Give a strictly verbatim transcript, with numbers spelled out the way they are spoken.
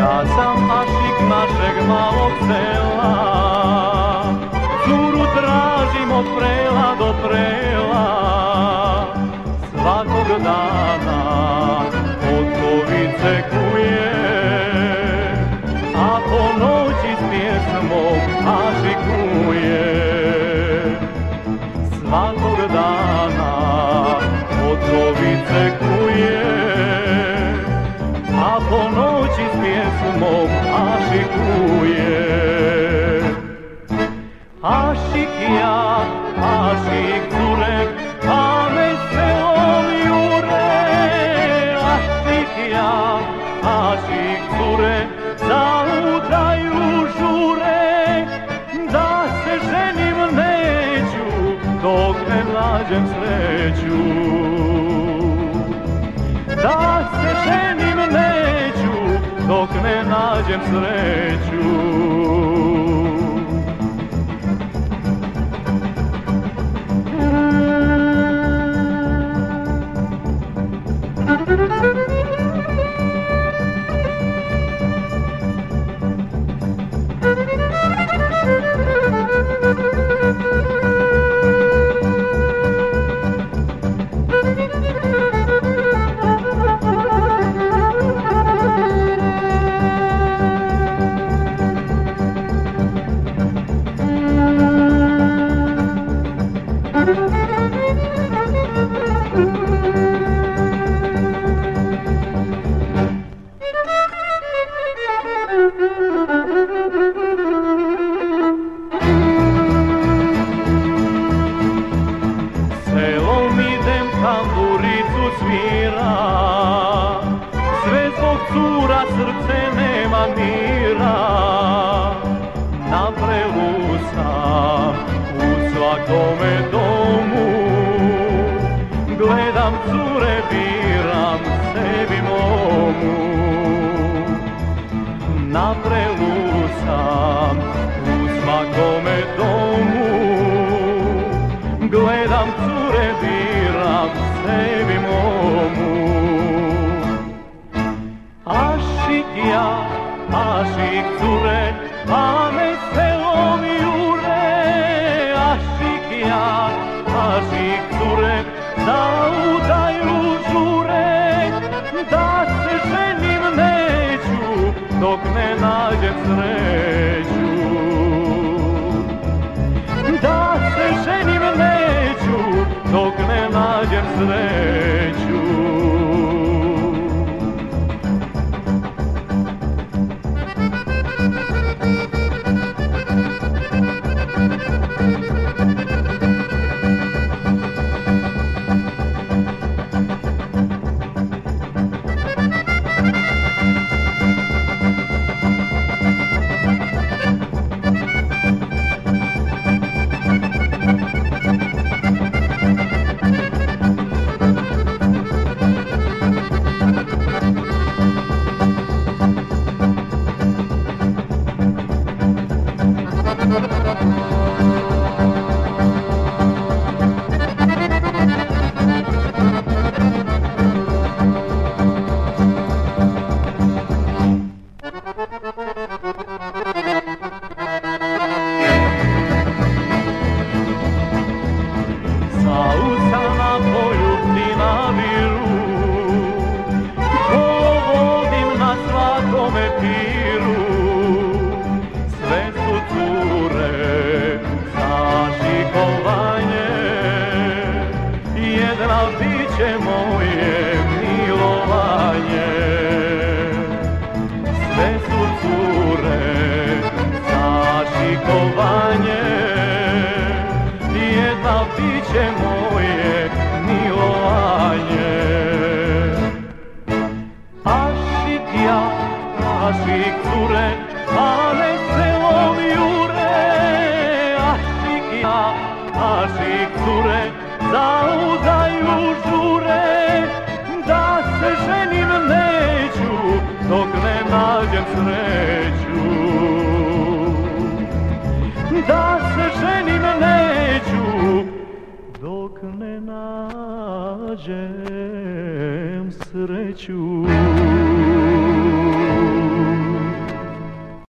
Ja sam ašik našeg malog sela, curu tražim od prela do prela, svakog dana od kovice kuje, a po noći s pjesmom ašikuje. Svakog dana od kovice kuje, a po noći s pjesmom ašikuje. Ašik ja, ašik cure, a me selom jure. Ašik ja, ašik cure, za udaju žure. Da se ženim neću, dok ne nađem sreću. Da se ženim neću, dok ne nađem sreću. Selom idem, tamburicu svira, sve zbog cura srce nema mira. Na prelu sam u svakome domu, gledam cure, biram sebi momu. Na prelu sam u svakome domu, gledam cure, biram sebi momu. Ašik ja, ašik cure, a me selom jure. Ašik ja, ašik cure, za udaju žure. Da se ženim neću, dok ne nađem sreću. Da se ženim neću, dok ne nađem sreću. Biće moje milovanje, sve su cure za šikovanje. Jedna biće moje milovanje. Ašik ja, ašik cure, a me selom jure. Ašik ja, ašik cure, za udaju žure. Da se ženim neću, dok ne nađem sreću. Da se ženim neću, dok ne nađem sreću.